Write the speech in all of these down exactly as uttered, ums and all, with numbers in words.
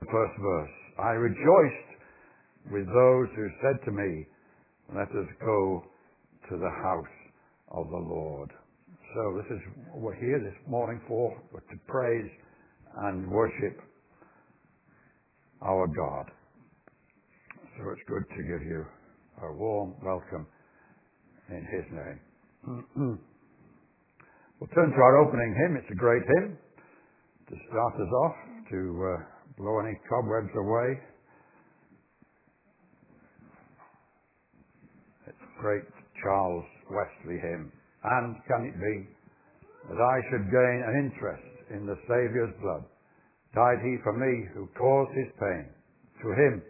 first verse. I rejoiced with those who said to me, let us go to the house of the Lord. So this is what we're here this morning for, to praise and worship our God. So it's good to give you a warm welcome in His name. We'll turn to our opening hymn. It's a great hymn to start us off, to uh, blow any cobwebs away. It's a great Charles Wesley hymn. And can it be that I should gain an interest in the Saviour's blood? Died He for me who caused His pain. To Him,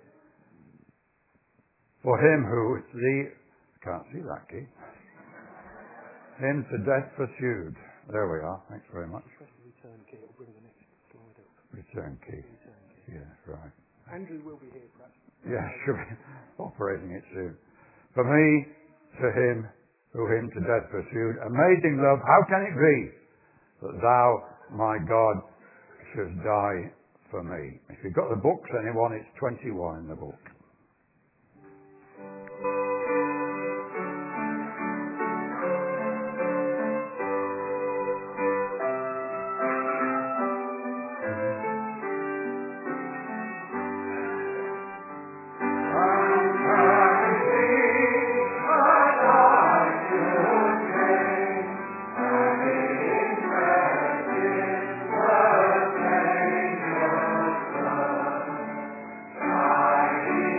for Him who the, can't see that key, Him to death pursued. There we are. Thanks very much. Press the return key. It'll bring the next slide up. Return key. Return key. Yeah, right. Andrew will be here, perhaps. Yeah, should be operating it soon. For me, to Him who Him to death pursued. Amazing love, how can it be that Thou, my God, shouldst die for me? If you've got the books, anyone, it's twenty-one in the book. I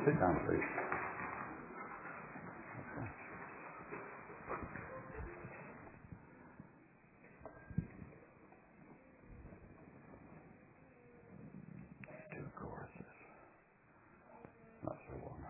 Sit down, please. Two choruses. That's the one.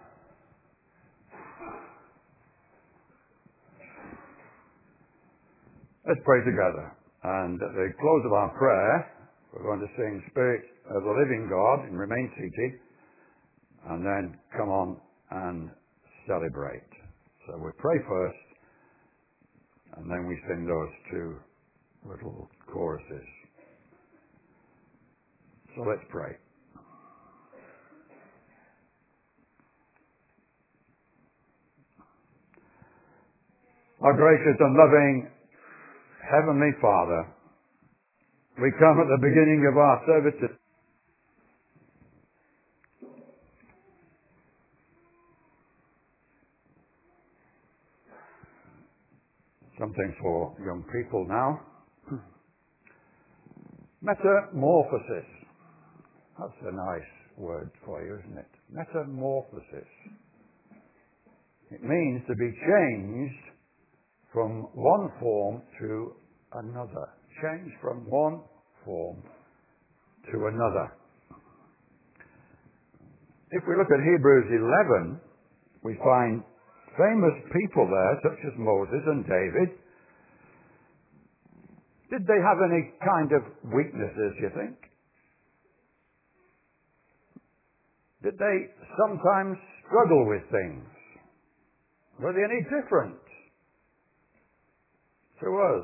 Let's pray together. And at the close of our prayer, we're going to sing Spirit of the Living God and remain seated, and then come on and celebrate. So we pray first, and then we sing those two little choruses. So let's pray. Our gracious and loving Heavenly Father, we come at the beginning of our service. Something for young people now. Metamorphosis. That's a nice word for you, isn't it? Metamorphosis. It means to be changed from one form to another. Change from one form to another. If we look at Hebrews eleven, we find famous people there, such as Moses and David. Did they have any kind of weaknesses, you think? Did they sometimes struggle with things? Were they any different to us?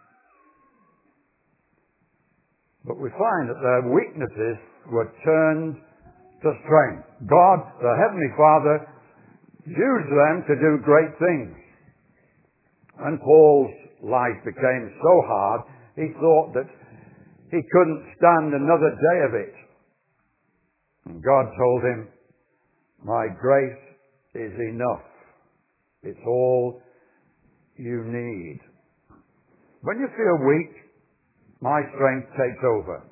But we find that their weaknesses were turned to strength. God, the Heavenly Father, used them to do great things. When Paul's life became so hard, he thought that he couldn't stand another day of it. And God told him, "My grace is enough. It's all you need." When you feel weak, my strength takes over.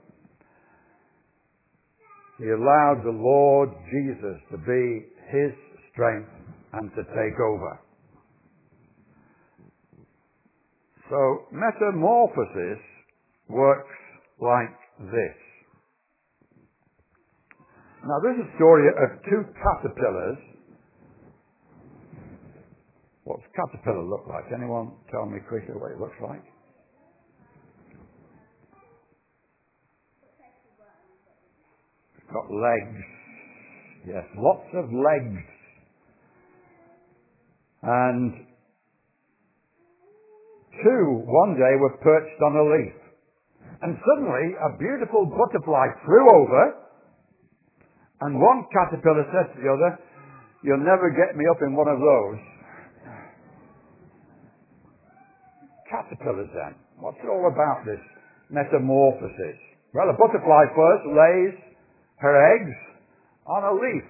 He allowed the Lord Jesus to be his strength and to take over. So metamorphosis works like this. Now this is a story of two caterpillars. What's a caterpillar look like? Anyone tell me quickly what it looks like? It's got legs. Yes, lots of legs. And two, one day, were perched on a leaf. And suddenly, a beautiful butterfly flew over, and one caterpillar said to the other, "You'll never get me up in one of those." Caterpillars then. What's it all about, this metamorphosis? Well, a butterfly first lays her eggs on a leaf.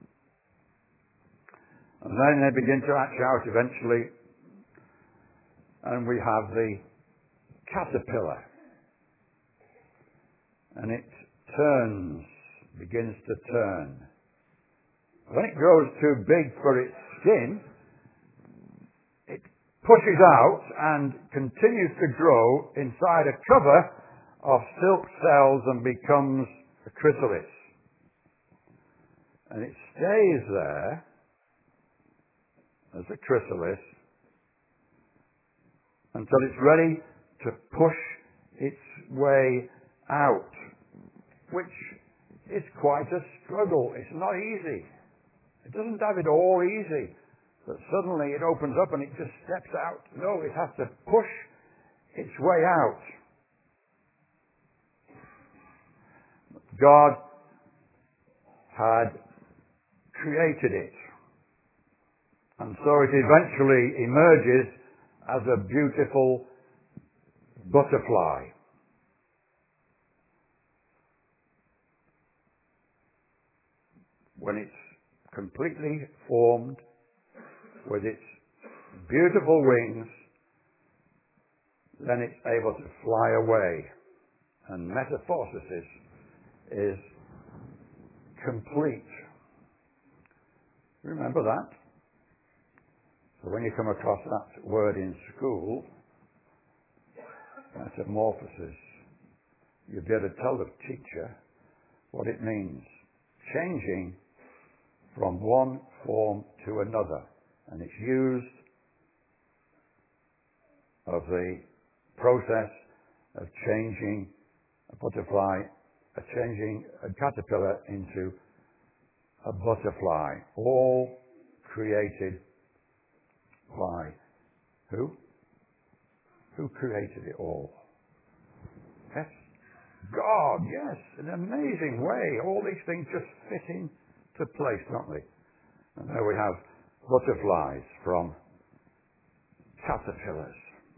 And then they begin to hatch out eventually. And we have the caterpillar. And it turns, begins to turn. When it grows too big for its skin, it pushes out and continues to grow inside a cover of silk cells and becomes a chrysalis. And it stays there as a chrysalis until it's ready to push its way out, which is quite a struggle. It's not easy. It doesn't have it all easy, that suddenly it opens up and it just steps out. No, it has to push its way out. God had created it. And so it eventually emerges as a beautiful butterfly. When it's completely formed with its beautiful wings, then it's able to fly away. And metamorphosis is complete. Remember that? So when you come across that word in school, metamorphosis, you'll be able to tell the teacher what it means. Changing from one form to another. And it's used of the process of changing a butterfly, a changing a caterpillar into a butterfly, all created by who? Who created it all? Yes? God, yes, in an amazing way. All these things just fit into place, don't they? And there we have butterflies from caterpillars.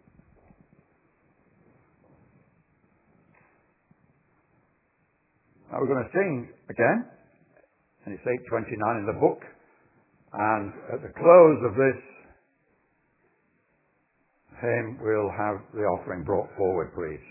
Now we're going to sing again, and it's eight twenty-nine in the book, and at the close of this hymn we'll have the offering brought forward, please.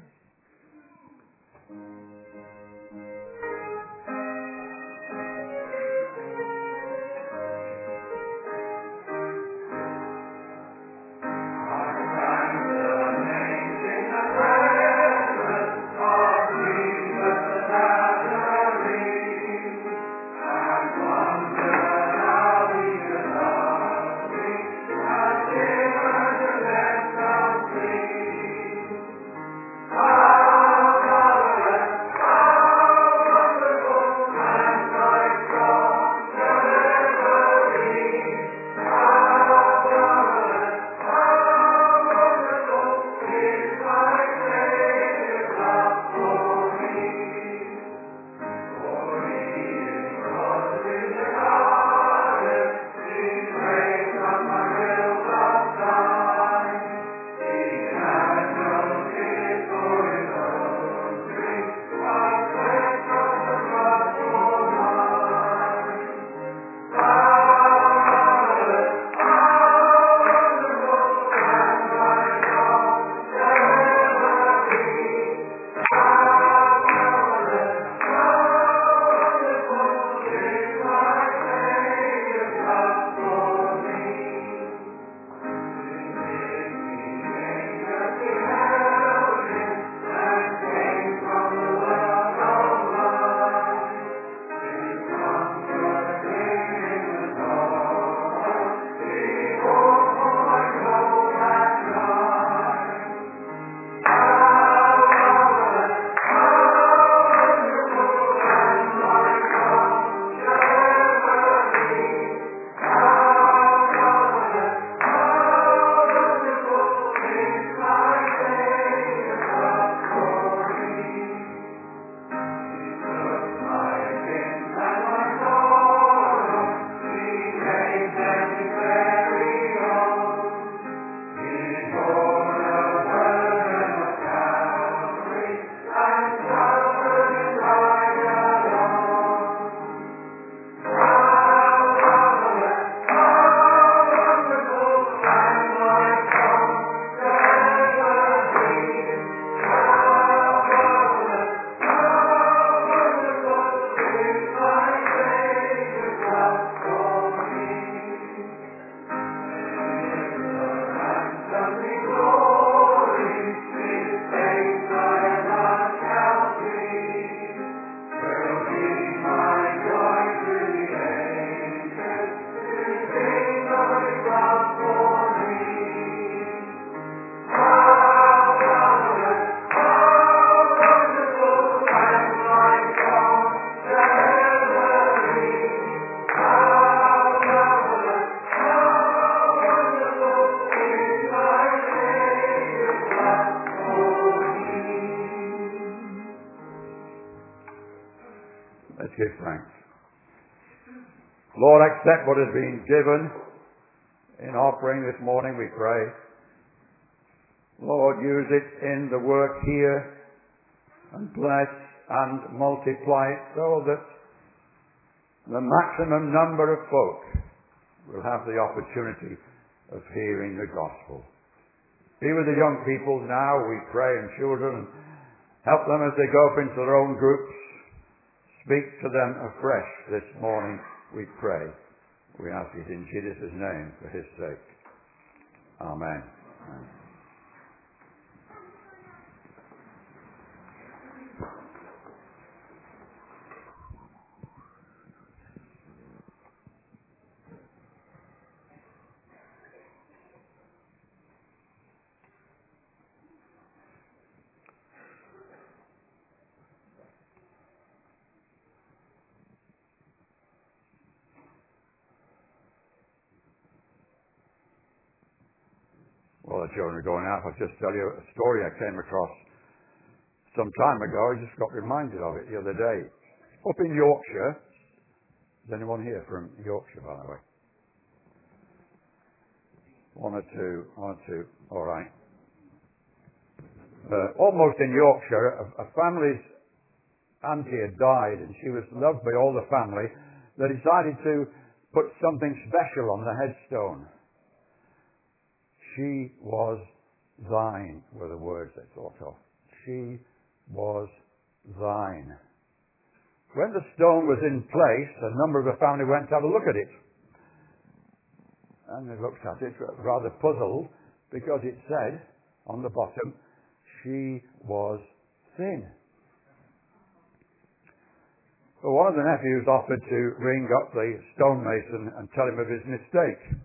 Give thanks. Lord, accept what has been given in offering this morning, we pray. Lord, use it in the work here and bless and multiply it so that the maximum number of folk will have the opportunity of hearing the gospel. Be with the young people now, we pray, and children, and help them as they go up into their own groups. Speak to them afresh this morning, we pray. We ask it in Jesus' name for his sake. Amen. Amen. Well, the children are going out. I'll just tell you a story I came across some time ago. I just got reminded of it the other day. Up in Yorkshire. Is anyone here from Yorkshire, by the way? One or two. One or two. All right. Uh, almost in Yorkshire, a, a family's auntie had died, and she was loved by all the family. They decided to put something special on the headstone. She was thine, were the words they thought of. She was thine. When the stone was in place, a number of the family went to have a look at it. And they looked at it rather puzzled, because it said on the bottom, she was thin. So one of the nephews offered to ring up the stonemason and tell him of his mistake.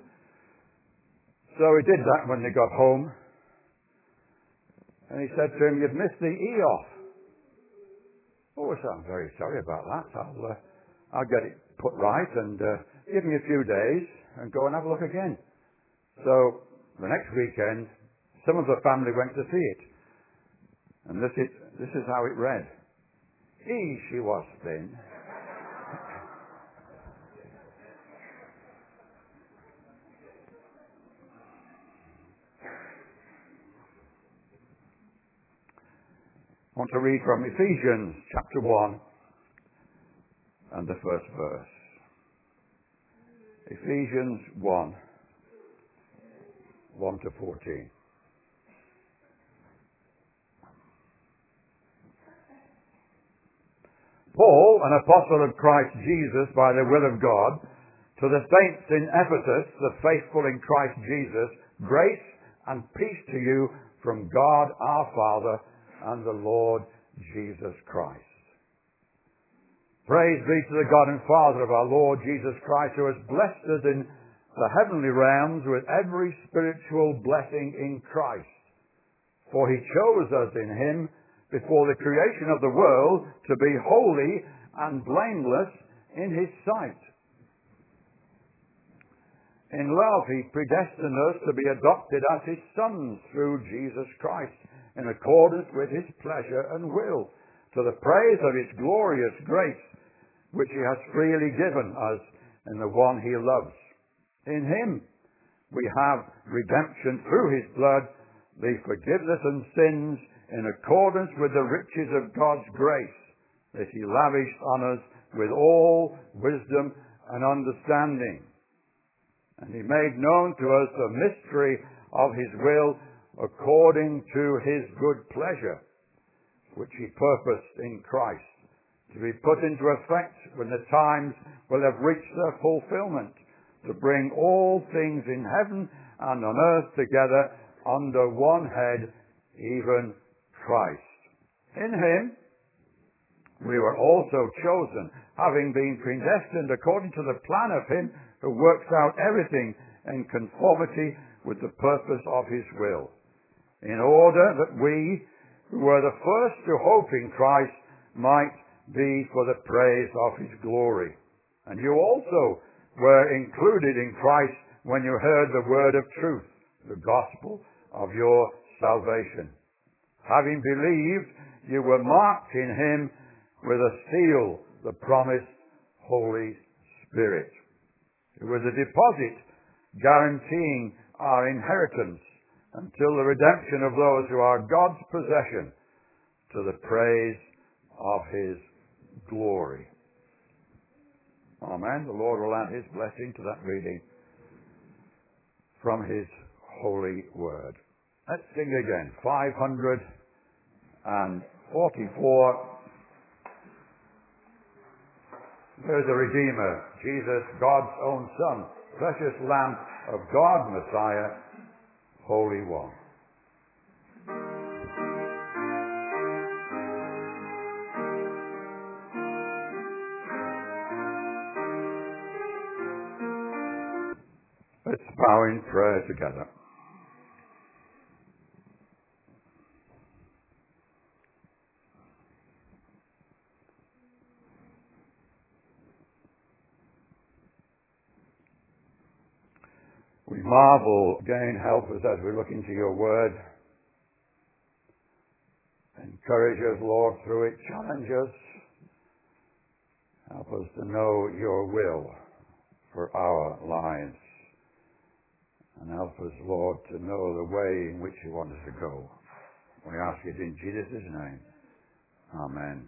So he did that when they got home. And he said to him, "You've missed the E off." "Oh, so I'm very sorry about that. I'll, uh, I'll get it put right and uh, give me a few days and go and have a look again." So the next weekend, some of the family went to see it. And this is, this is how it read. "E, she was thin." I want to read from Ephesians chapter one and the first verse. Ephesians one, one to fourteen. Paul, an apostle of Christ Jesus by the will of God, to the saints in Ephesus, the faithful in Christ Jesus, grace and peace to you from God our Father and the Lord Jesus Christ. Praise be to the God and Father of our Lord Jesus Christ, who has blessed us in the heavenly realms with every spiritual blessing in Christ. For he chose us in him before the creation of the world to be holy and blameless in his sight. In love he predestined us to be adopted as his sons through Jesus Christ, in accordance with his pleasure and will, to the praise of his glorious grace, which he has freely given us in the one he loves. In him we have redemption through his blood, the forgiveness of sins, in accordance with the riches of God's grace, that he lavished on us with all wisdom and understanding. And he made known to us the mystery of his will, according to his good pleasure, which he purposed in Christ, to be put into effect when the times will have reached their fulfillment, to bring all things in heaven and on earth together under one head, even Christ. In him we were also chosen, having been predestined according to the plan of him who works out everything in conformity with the purpose of his will, in order that we, who were the first to hope in Christ, might be for the praise of his glory. And you also were included in Christ when you heard the word of truth, the gospel of your salvation. Having believed, you were marked in him with a seal, the promised Holy Spirit. It was a deposit guaranteeing our inheritance until the redemption of those who are God's possession, to the praise of his glory. Amen. The Lord will add his blessing to that reading from his holy word. Let's sing again. five hundred forty-four. There's a Redeemer, Jesus, God's own Son, precious Lamb of God, Messiah, Holy One. Let's bow in prayer together. We marvel, again, help us as we look into your word. Encourage us, Lord, through it. Challenge us. Help us to know your will for our lives. And help us, Lord, to know the way in which you want us to go. We ask it in Jesus' name. Amen.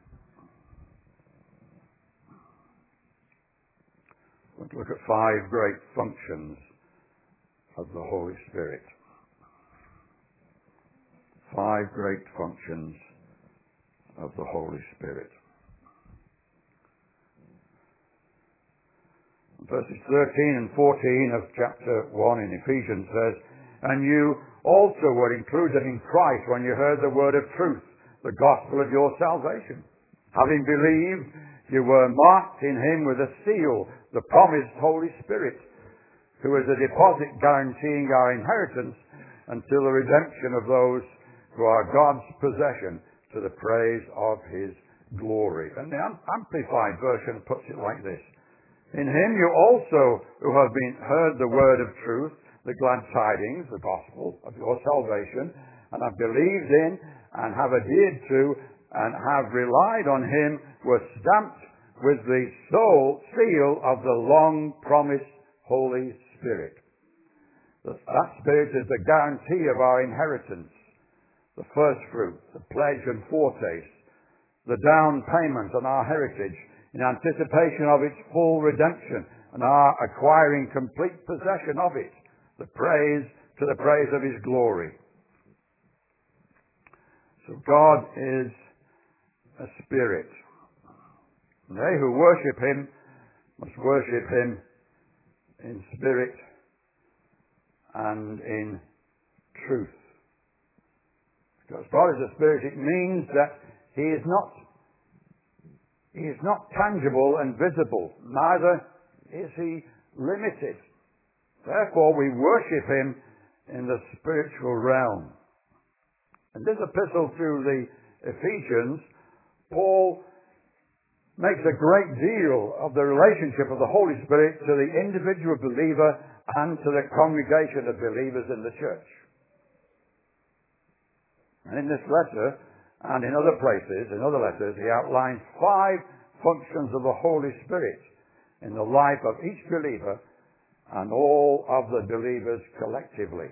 Let's look at five great functions of the Holy Spirit. Five great functions of the Holy Spirit. Verses thirteen and fourteen of chapter one in Ephesians says, "And you also were included in Christ when you heard the word of truth, the gospel of your salvation. Having believed, you were marked in him with a seal, the promised Holy Spirit, who is a deposit guaranteeing our inheritance until the redemption of those who are God's possession to the praise of his glory." And the Amplified Version puts it like this: "In him you also, who have been heard the word of truth, the glad tidings, the gospel of your salvation, and have believed in and have adhered to and have relied on him, were stamped with the soul seal of the long-promised Holy Spirit." That Spirit is the guarantee of our inheritance, the first fruit, the pledge and foretaste, the down payment on our heritage, in anticipation of its full redemption and our acquiring complete possession of it, the praise to the praise of his glory. So God is a spirit. And they who worship him must worship him in spirit and in truth. Because God is a spirit, it means that he is not He is not tangible and visible, neither is he limited. Therefore, we worship him in the spiritual realm. In this epistle to the Ephesians, Paul makes a great deal of the relationship of the Holy Spirit to the individual believer and to the congregation of believers in the church. And in this letter, and in other places, in other letters, he outlines five functions of the Holy Spirit in the life of each believer and all of the believers collectively.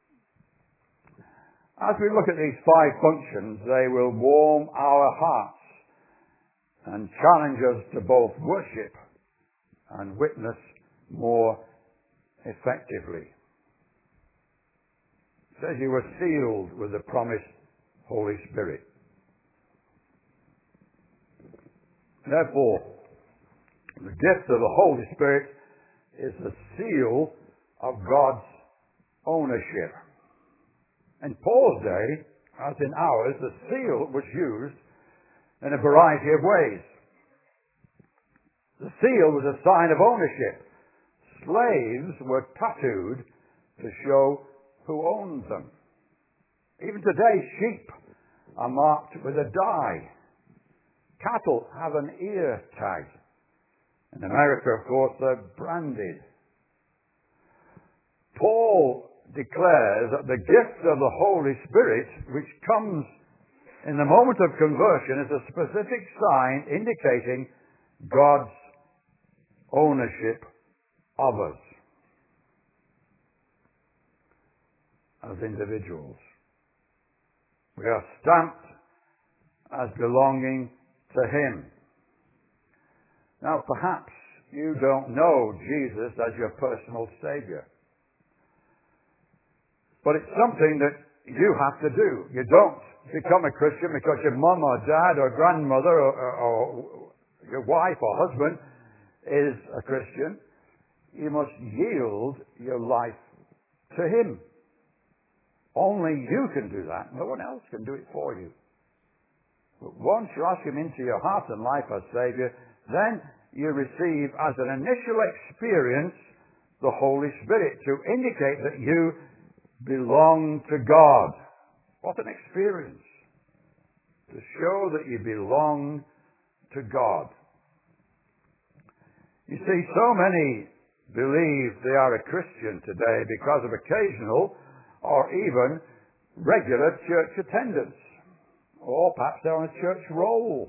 As we look at these five functions, they will warm our hearts and challenge us to both worship and witness more effectively. It says you were sealed with the promised Holy Spirit. Therefore, the gift of the Holy Spirit is the seal of God's ownership. In Paul's day, as in ours, the seal was used in a variety of ways. The seal was a sign of ownership. Slaves were tattooed to show who owned them. Even today, sheep are marked with a dye. Cattle have an ear tag. In America, of course, they're branded. Paul declares that the gift of the Holy Spirit, which comes in the moment of conversion, is a specific sign indicating God's ownership of us as individuals. We are stamped as belonging to him. Now, perhaps you don't know Jesus as your personal Savior. But it's something that you have to do. You don't become a Christian because your mum or dad or grandmother or, or, or your wife or husband is a Christian, you must yield your life to Him. Only you can do that. No one else can do it for you. But once you ask Him into your heart and life as Saviour, then you receive as an initial experience the Holy Spirit to indicate that you belong to God. What an experience! To show that you belong to God. You see, so many believe they are a Christian today because of occasional or even regular church attendance. Or perhaps they're on a church roll.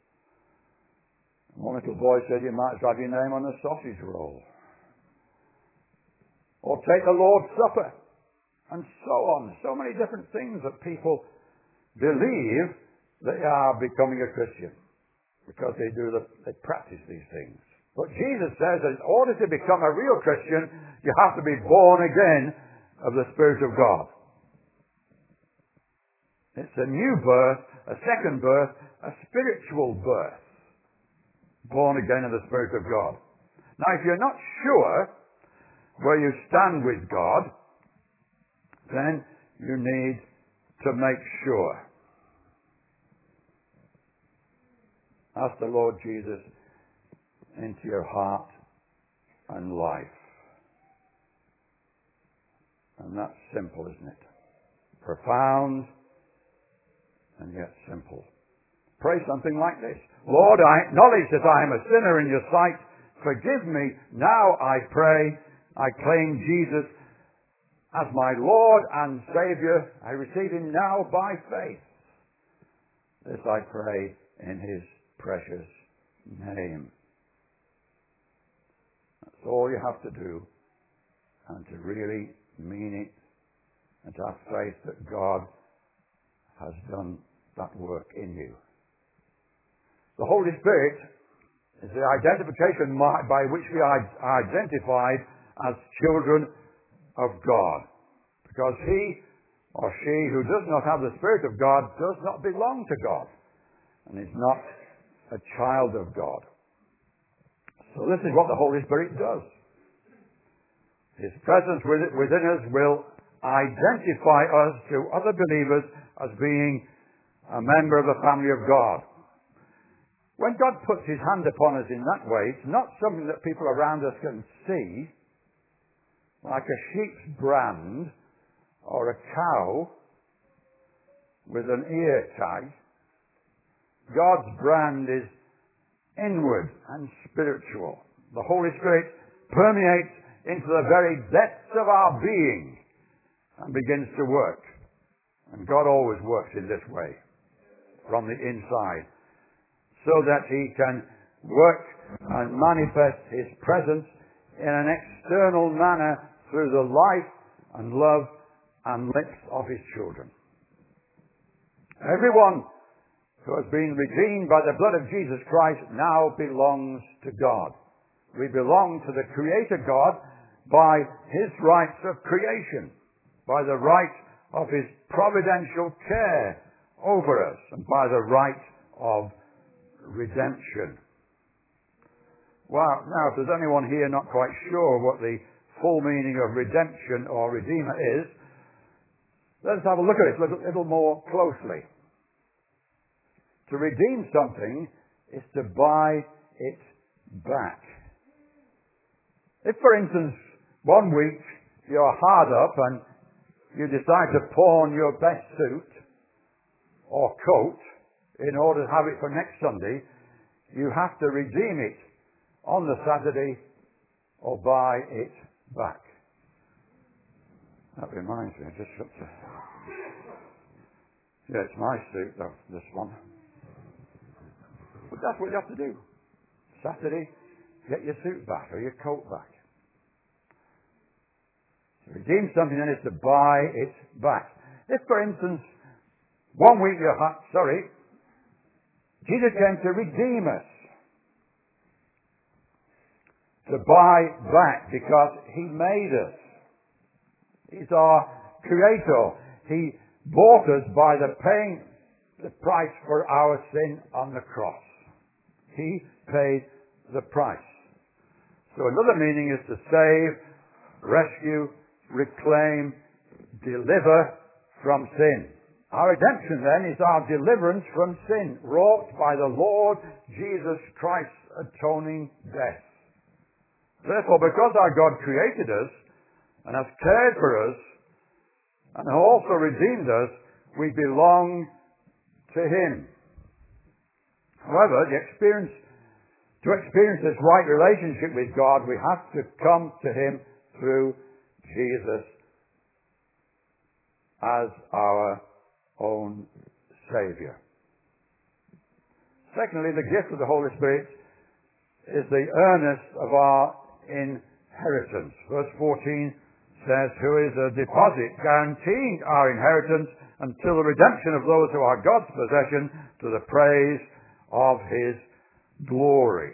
One little boy said you might as well have your name on a sausage roll. Or take the Lord's Supper. And so on. So many different things that people believe they are becoming a Christian. Because they do the, they practice these things. But Jesus says that in order to become a real Christian, you have to be born again of the Spirit of God. It's a new birth, a second birth, a spiritual birth. Born again of the Spirit of God. Now, if you're not sure where you stand with God, then you need to make sure. Ask the Lord Jesus into your heart and life. And that's simple, isn't it? Profound and yet simple. Pray something like this. Lord, I acknowledge that I am a sinner in your sight. Forgive me. Now I pray. I claim Jesus as my Lord and Saviour. I receive Him now by faith. This I pray in His precious name. That's all you have to do, and to really mean it, and to have faith that God has done that work in you. The Holy Spirit is the identification mark by which we are identified as children of God. Because he or she who does not have the Spirit of God does not belong to God, and is not a child of God. So this is what the Holy Spirit does. His presence within us will identify us to other believers as being a member of the family of God. When God puts His hand upon us in that way, it's not something that people around us can see, like a sheep's brand or a cow with an ear tag. God's brand is inward and spiritual. The Holy Spirit permeates into the very depths of our being and begins to work. And God always works in this way, from the inside, so that He can work and manifest His presence in an external manner through the life and love and lips of His children. Everyone who has been redeemed by the blood of Jesus Christ now belongs to God. We belong to the Creator God by His rights of creation, by the right of His providential care over us, and by the right of redemption. Well, now, if there's anyone here not quite sure what the full meaning of redemption or redeemer is, let's have a look at it a little, little more closely. To redeem something is to buy it back. If, for instance, one week you're hard up and you decide to pawn your best suit or coat in order to have it for next Sunday, you have to redeem it on the Saturday or buy it back. That reminds me, I just got to... Yeah, it's my suit, though, this one. But that's what you have to do. Saturday, get your suit back or your coat back. To redeem something then is to buy it back. If, for instance, one week you're hot, sorry, Jesus came to redeem us. To buy back because He made us. He's our Creator. He bought us by the paying the price for our sin on the cross. He paid the price. So another meaning is to save, rescue, reclaim, deliver from sin. Our redemption then is our deliverance from sin, wrought by the Lord Jesus Christ's atoning death. Therefore, because our God created us and has cared for us and also redeemed us, we belong to Him. However, the experience, to experience this right relationship with God, we have to come to Him through Jesus as our own Saviour. Secondly, the gift of the Holy Spirit is the earnest of our inheritance. Verse fourteen says, who is a deposit guaranteeing our inheritance until the redemption of those who are God's possession to the praise of His glory.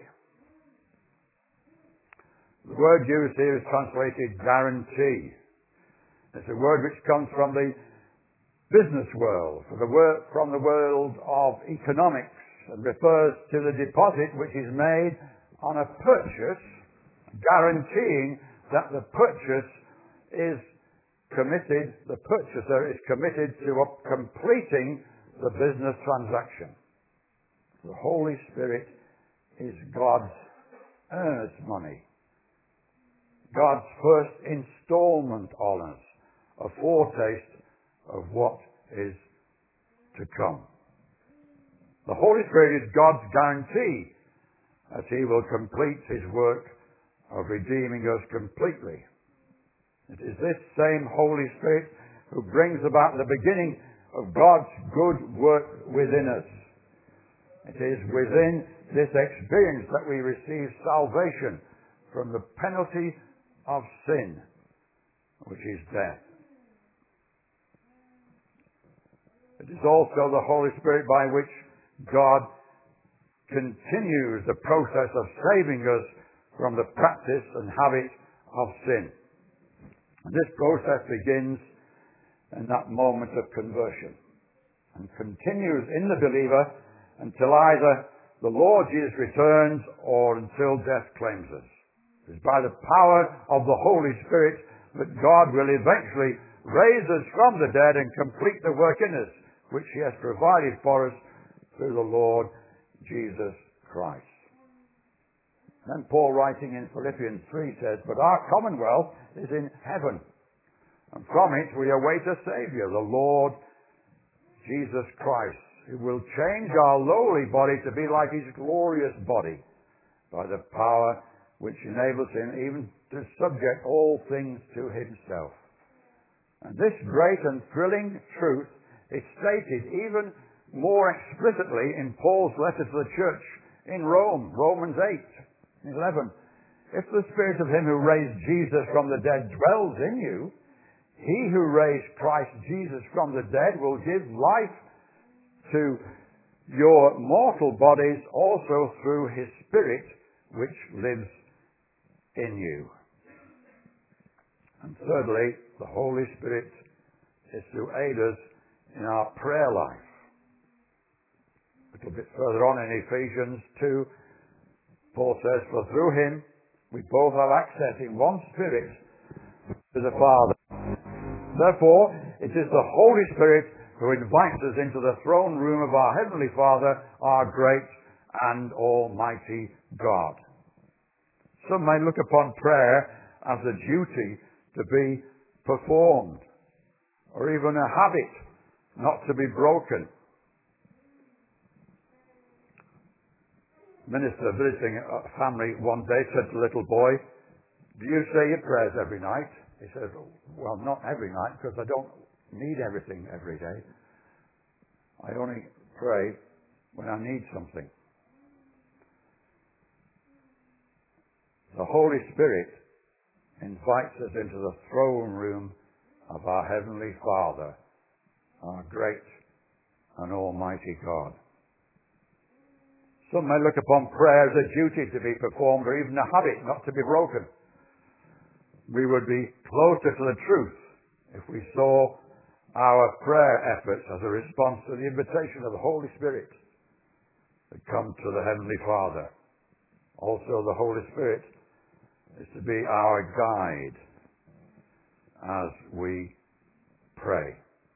The word used here is translated guarantee. It's a word which comes from the business world, from the, word, from the world of economics, and refers to the deposit which is made on a purchase, guaranteeing that the purchase is committed, the purchaser is committed to completing the business transaction. The Holy Spirit is God's earnest money, God's first installment on us, a foretaste of what is to come. The Holy Spirit is God's guarantee that He will complete His work of redeeming us completely. It is this same Holy Spirit who brings about the beginning of God's good work within us. It is within this experience that we receive salvation from the penalty of sin, which is death. It is also the Holy Spirit by which God continues the process of saving us from the practice and habit of sin. And this process begins in that moment of conversion and continues in the believer until either the Lord Jesus returns or until death claims us. It is by the power of the Holy Spirit that God will eventually raise us from the dead and complete the work in us, which He has provided for us through the Lord Jesus Christ. Then Paul, writing in Philippians three, says, but our commonwealth is in heaven, and from it we await a Saviour, the Lord Jesus Christ, who will change our lowly body to be like His glorious body by the power which enables Him even to subject all things to Himself. And this great and thrilling truth is stated even more explicitly in Paul's letter to the church in Rome, Romans eight eleven. If the Spirit of Him who raised Jesus from the dead dwells in you, He who raised Christ Jesus from the dead will give life to your mortal bodies also through His Spirit which lives in you. And thirdly, the Holy Spirit is to aid us in our prayer life. A little bit further on in Ephesians two, Paul says, for through Him we both have access in one Spirit to the Father. Therefore, it is the Holy Spirit who invites us into the throne room of our Heavenly Father, our great and almighty God. Some may look upon prayer as a duty to be performed, or even a habit not to be broken. Minister visiting a family one day said to the little boy, do you say your prayers every night? He says, well, not every night, because I don't need everything every day. I only pray when I need something. The Holy Spirit invites us into the throne room of our Heavenly Father, our great and almighty God. Some may look upon prayer as a duty to be performed, or even a habit not to be broken. We would be closer to the truth if we saw our prayer efforts as a response to the invitation of the Holy Spirit that come to the Heavenly Father. Also, the Holy Spirit is to be our guide as we pray.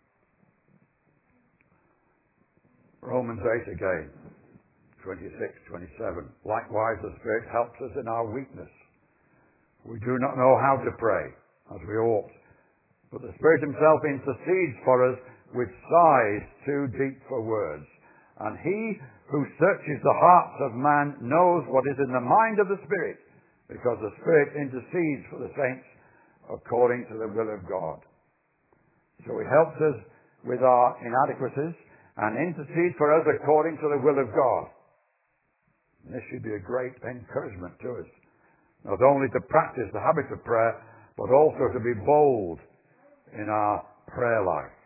Romans eight again, twenty-six, twenty-seven. Likewise, the Spirit helps us in our weakness. We do not know how to pray as we ought, but the Spirit himself intercedes for us with sighs too deep for words. And he who searches the hearts of man knows what is in the mind of the Spirit, because the Spirit intercedes for the saints according to the will of God. So he helps us with our inadequacies and intercedes for us according to the will of God. And this should be a great encouragement to us, not only to practice the habit of prayer, but also to be bold in our prayer life.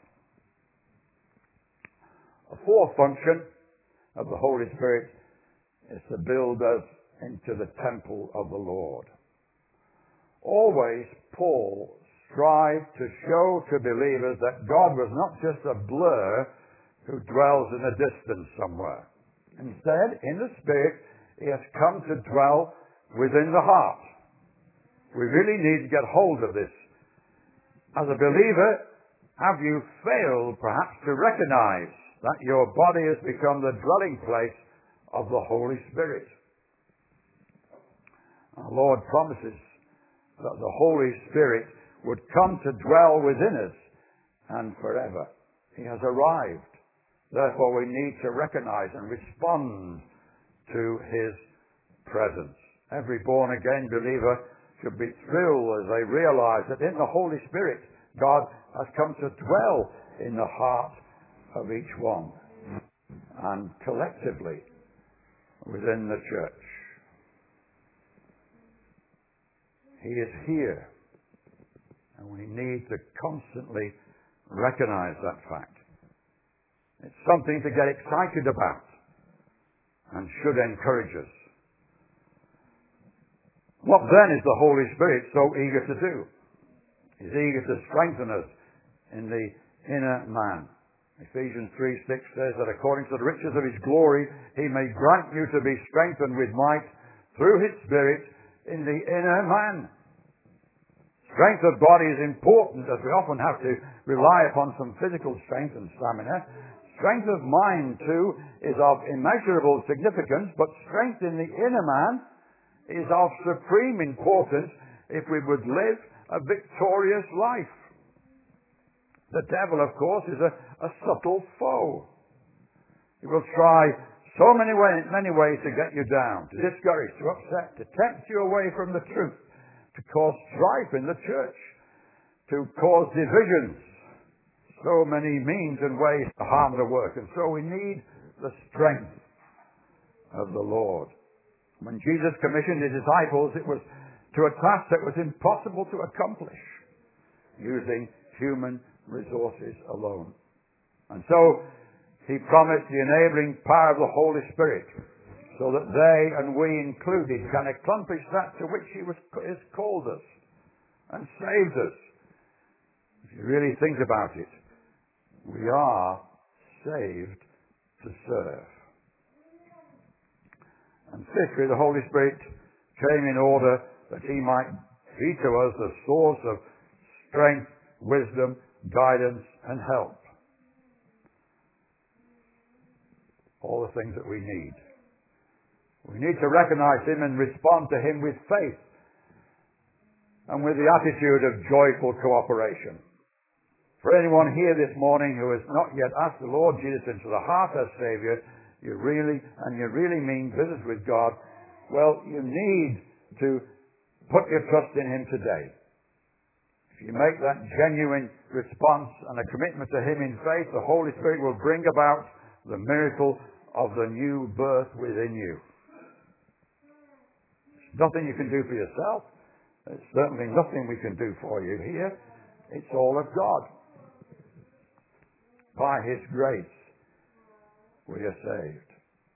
A fourth function of the Holy Spirit is to build us into the temple of the Lord. Always Paul strived to show to believers that God was not just a blur who dwells in a distance somewhere. Instead, in the Spirit, he has come to dwell within the heart. We really need to get hold of this. As a believer, have you failed perhaps to recognize that your body has become the dwelling place of the Holy Spirit? Our Lord promises that the Holy Spirit would come to dwell within us and forever. He has arrived. Therefore, we need to recognize and respond to his presence. Every born-again believer should be thrilled as they realize that in the Holy Spirit, God has come to dwell in the heart of each one and collectively within the church. He is here, and we need to constantly recognize that fact. It's something to get excited about and should encourage us. What then is the Holy Spirit so eager to do? He's eager to strengthen us in the inner man. Ephesians three six says that according to the riches of his glory, he may grant you to be strengthened with might through his Spirit in the inner man. Strength of body is important, as we often have to rely upon some physical strength and stamina. Strength of mind, too, is of immeasurable significance, but strength in the inner man is of supreme importance if we would live a victorious life. The devil, of course, is a, a subtle foe. He will try so many, way, many ways to get you down, to discourage, to upset, to tempt you away from the truth, to cause strife in the church, to cause divisions. So many means and ways to harm the work. And so we need the strength of the Lord. When Jesus commissioned his disciples, it was to a task that was impossible to accomplish using human resources alone. And so he promised the enabling power of the Holy Spirit so that they and we included can accomplish that to which he was, has called us and saved us. If you really think about it, we are saved to serve. And fifthly, the Holy Spirit came in order that he might be to us the source of strength, wisdom, guidance, and help. All the things that we need. We need to recognize him and respond to him with faith and with the attitude of joyful cooperation. For anyone here this morning who has not yet asked the Lord Jesus into the heart as Savior, you really, and you really mean business with God, well, you need to put your trust in him today. If you make that genuine response and a commitment to him in faith, the Holy Spirit will bring about the miracle of the new birth within you. It's nothing you can do for yourself. It's certainly nothing we can do for you here. It's all of God. By his grace, we are saved.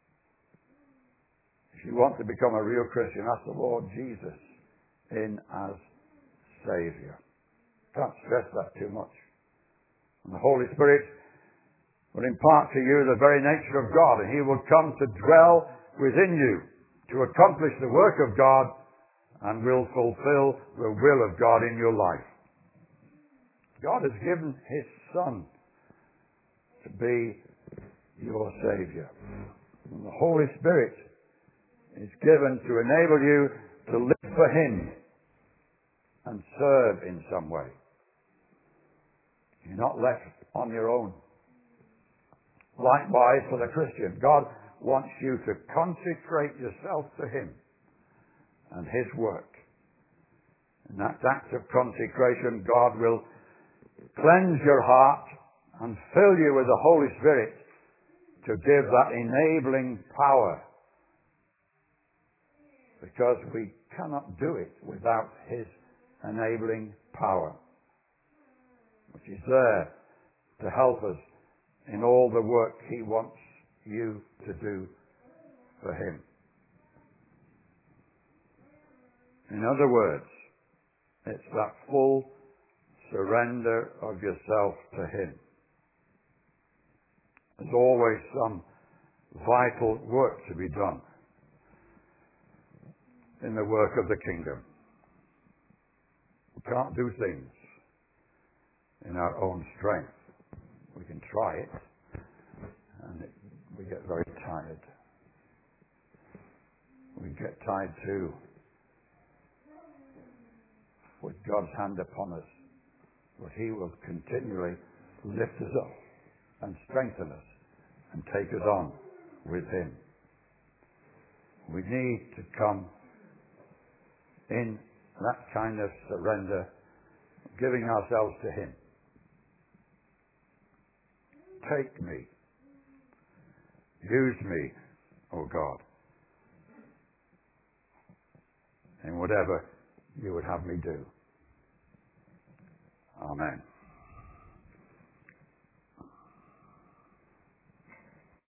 If you want to become a real Christian, ask the Lord Jesus in as Savior. Can't stress that too much. And the Holy Spirit will impart to you the very nature of God, and he will come to dwell within you to accomplish the work of God and will fulfill the will of God in your life. God has given His Son to be your Saviour. And the Holy Spirit is given to enable you to live for Him and serve in some way. You're not left on your own. Likewise for the Christian, God wants you to consecrate yourself to Him and His work. In that act of consecration, God will cleanse your heart and fill you with the Holy Spirit to give that enabling power, because we cannot do it without His enabling power, which is there to help us in all the work He wants you to do for Him. In other words, it's that full surrender of yourself to Him. There's always some vital work to be done in the work of the kingdom. We can't do things in our own strength. We can try it, and it, we get very tired. We get tired too. With God's hand upon us, but He will continually lift us up and strengthen us and take us on with Him. We need to come in that kind of surrender, giving ourselves to Him. Take me. Use me, O God, in whatever you would have me do. Amen.